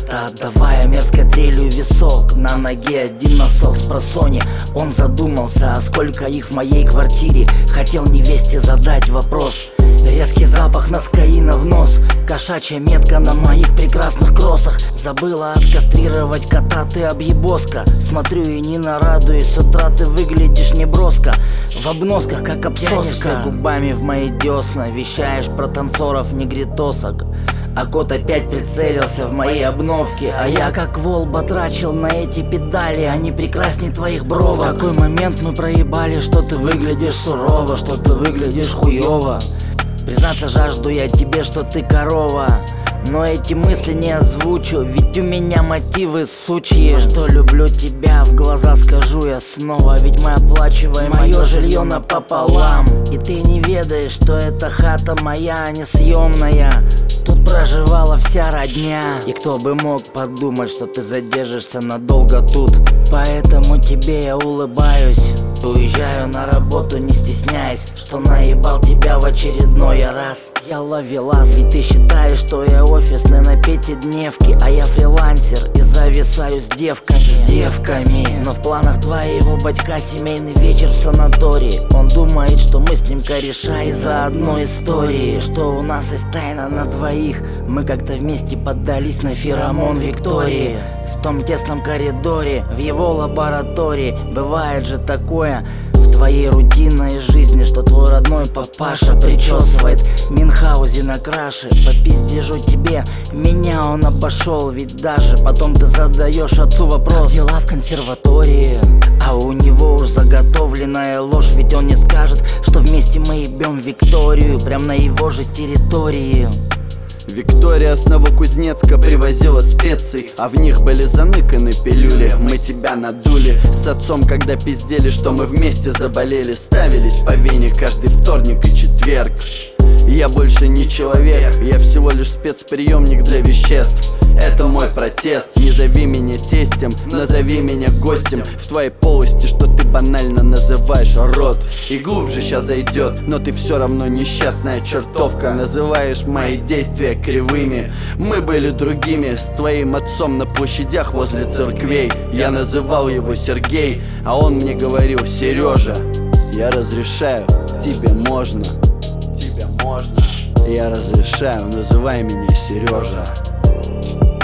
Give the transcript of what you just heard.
место, отдавая мерзкой трелью висок. На ноге один носок с просони. Он задумался, а сколько их в моей квартире. Хотел невесте задать вопрос. Резкий запах носкаина в нос, кошачья метка на моих прекрасных кроссах. Забыла откастрировать кота, ты объебоска. Смотрю и не нарадуюсь, с утра ты выглядишь неброско. В обносках, как обсоска, губами в мои десна. Вещаешь про танцоров негритосок. А кот опять прицелился в мои обновки. А я как вол батрачил на эти педали. Они прекрасней твоих бровок. В такой момент мы проебали, что ты выглядишь сурово, что ты выглядишь хуёво. Признаться жажду я тебе, что ты корова. Но эти мысли не озвучу, ведь у меня мотивы сучьи. Что люблю тебя, в глаза скажу я снова. Ведь мы оплачиваем мое жилье напополам. И ты не ведаешь, что эта хата моя, а не съемная. Тут проживала вся родня. И кто бы мог подумать, что ты задержишься надолго тут. Поэтому тебе я улыбаюсь. Уезжаю на работу, не стесняясь, что наебал тебя в очередной раз. Я ловелас, ведь ты считаешь, что я офисный на пятидневке. А я фрилансер и зависаю с девками. Но в планах твоего батька семейный вечер в санатории. Он думает, что мы с ним кореша из-за одной истории. Что у нас есть тайна на двоих. Мы как-то вместе поддались на феромон Виктории. В том тесном коридоре, в его лаборатории. Бывает же такое в твоей рутинной жизни, что твой родной папаша причесывает Мюнхгаузен на краше. По пиздежу тебе меня он обошел. Ведь даже потом ты задаешь отцу вопрос: как дела в консерватории? А у него уж заготовленная ложь. Ведь он не скажет, что вместе мы ебем Викторию прям на его же территории. Виктория с Новокузнецка привозила специи, а в них были заныканы пилюли. Мы тебя надули с отцом, когда пиздели, что мы вместе заболели. Ставились по вене каждый вторник и четверг. Я больше не человек, я всего лишь спецприемник для веществ. Это мой протест. Не зови меня тестем, назови меня гостем в твоей полости, что ты банально называешь рот. И глубже сейчас зайдет, но ты все равно несчастная чертовка. Называешь мои действия кривыми. Мы были другими с твоим отцом на площадях возле церквей. Я называл его Сергей, а он мне говорил: Сережа, я разрешаю, тебе можно. Я разрешаю, называй меня Сережа.